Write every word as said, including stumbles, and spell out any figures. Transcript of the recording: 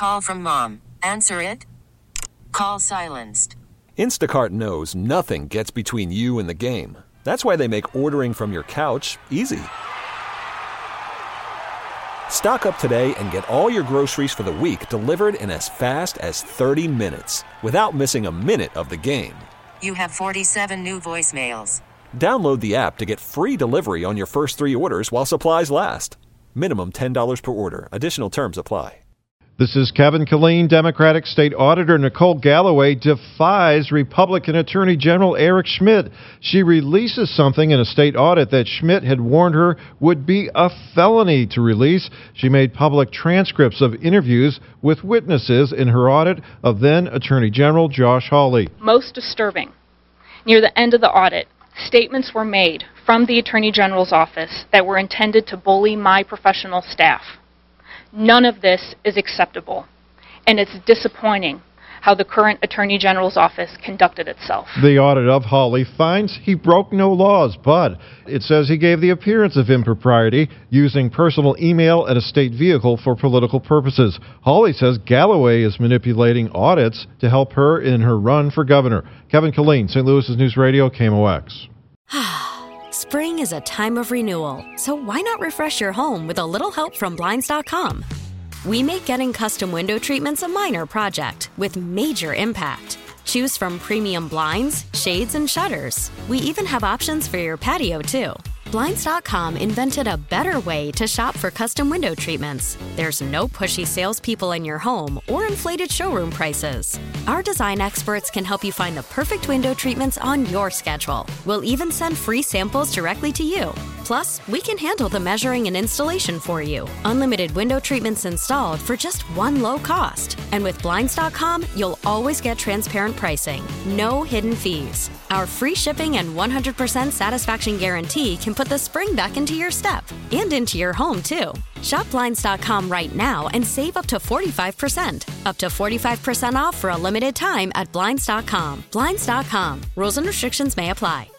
call from mom. Answer it. Call silenced. Instacart knows nothing gets between you and the game. That's why they make ordering from your couch easy. Stock up today and get all your groceries for the week delivered in as fast as thirty minutes without missing a minute of the game. You have forty-seven new voicemails. Download the app to get free delivery on your first three orders while supplies last. Minimum ten dollars per order. Additional terms apply. This is Kevin Killeen. Democratic State Auditor Nicole Galloway defies Republican Attorney General Eric Schmitt. She releases something in a state audit that Schmitt had warned her would be a felony to release. She made public transcripts of interviews with witnesses in her audit of then Attorney General Josh Hawley. Most disturbing, near the end of the audit, statements were made from the Attorney General's office that were intended to bully my professional staff. None of this is acceptable, and it's disappointing how the current Attorney General's office conducted itself. The audit of Hawley finds he broke no laws, but it says he gave the appearance of impropriety using personal email at a state vehicle for political purposes. Hawley says Galloway is manipulating audits to help her in her run for governor. Kevin Killeen, Saint Louis's News Radio, K M O X. Spring is a time of renewal, so why not refresh your home with a little help from Blinds dot com? We make getting custom window treatments a minor project with major impact. Choose from premium blinds, shades, and shutters. We even have options for your patio, too. Blinds dot com invented a better way to shop for custom window treatments. There's no pushy salespeople in your home or inflated showroom prices. Our design experts can help you find the perfect window treatments on your schedule. We'll even send free samples directly to you. Plus, we can handle the measuring and installation for you. Unlimited window treatments installed for just one low cost. And with Blinds dot com, you'll always get transparent pricing. No hidden fees. Our free shipping and one hundred percent satisfaction guarantee can put the spring back into your step and into your home, too. Shop Blinds dot com right now and save up to forty-five percent. Up to forty-five percent off for a limited time at Blinds dot com. Blinds dot com. Rules and restrictions may apply.